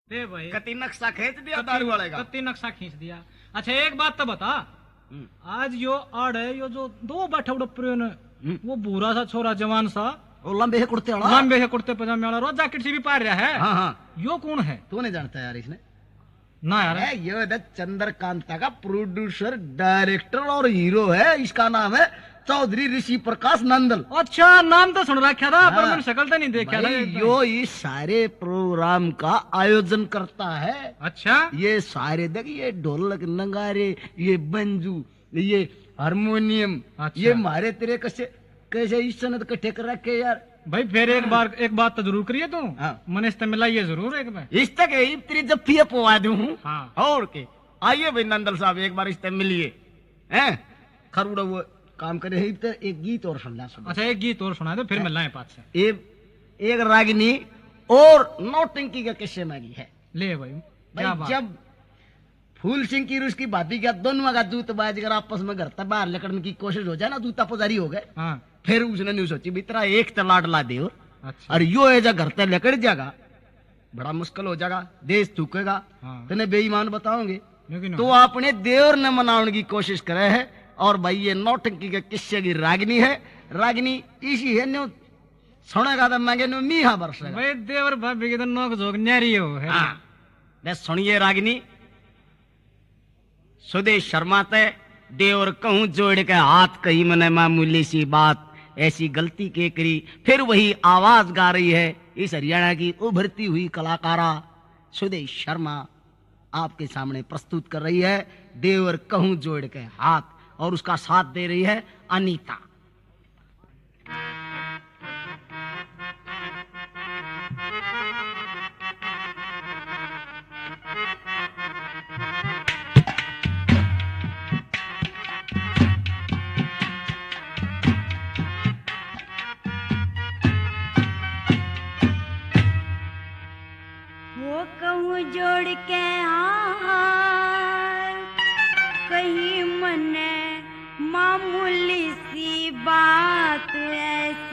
दे भाई कति नक्शा खींच दिया दारू वाले का। कति नक्शा खींच दिया। अच्छा एक बात तो बता, आज यो आड़ है यो जो दो बैठा उड़े ने वो बूढ़ा सा छोरा जवान सा वो लंबे है कुर्ते वाला, लंबे है कुर्ते पजामे वाला, रोज जैकेट से भी पार रहा है। हाँ हाँ, यो कौन है? तू नहीं जानता यार इसने? ना यार, ये चंद्रकांता का प्रोड्यूसर डायरेक्टर और हीरो है। इसका नाम है चौधरी ऋषि प्रकाश नंदल। अच्छा नाम तो सुन रखा था पर मैंने शक्ल तो नहीं देखा था। यो इस सारे प्रोग्राम का आयोजन करता है। अच्छा ये सारे देख, ये ढोलक नगारे, ये बंजू, ये हारमोनियम, अच्छा। ये मारे तेरे कैसे इस सनत इकट्ठे कर रखे यार। भाई फिर एक बात तो जरूर करिए तू। हाँ। मैंने इससे मिलाइए जरूर एक बार। इस तक तेरी जब फिर पवा दूं। हाँ। और के आइए भाई नंदल साहब एक बार इससे मिलिए हैं। खरुड़ा वो काम करे है तो एक गीत और सुनना। अच्छा एक गीत और सुना दो फिर मिलना है पास से। एक रागिनी और नौटंकी का किस्से मांगी है। ले भाई क्या बात। जब फूल सिंह की उसकी भाभी का दोनों का जूत बाज कर आपस में घर तक बाहर निकलने की कोशिश हो जाए ना, जूता पुजारी हो गए। हाँ। फिर उसने नहीं सोची भीतरा एक तलाट ला दे। अच्छा। और यो है घर तक लेकर जाएगा बड़ा मुश्किल हो जाएगा, देश थूकेगा। हाँ। तेने बेईमान बताओगे लेकिन तो अपने देवर ने मनाने की कोशिश करे है। और भाई ये नौटंकी के किस्से की रागिनी है। रागिनी इसी है न्यू सुनेगा तो मैं न्यू मीहा बरसेगा। भाई देवर भाभी की तो नोक झोंक न्यारी हो है। हाँ। सुनिए रागिनी, सुदेश शर्मा ते देवर कहूं जोड़ के हाथ कही मैंने मामूली सी बात, ऐसी गलती के करी। फिर वही आवाज गा रही है इस हरियाणा की उभरती हुई कलाकारा सुदेश शर्मा आपके सामने प्रस्तुत कर रही है देवर कहूं जोड़ के हाथ, और उसका साथ दे रही है अनीता। वो कहूँ जोड़ के हाथ कहीं मने मामूली सी बात ऐसी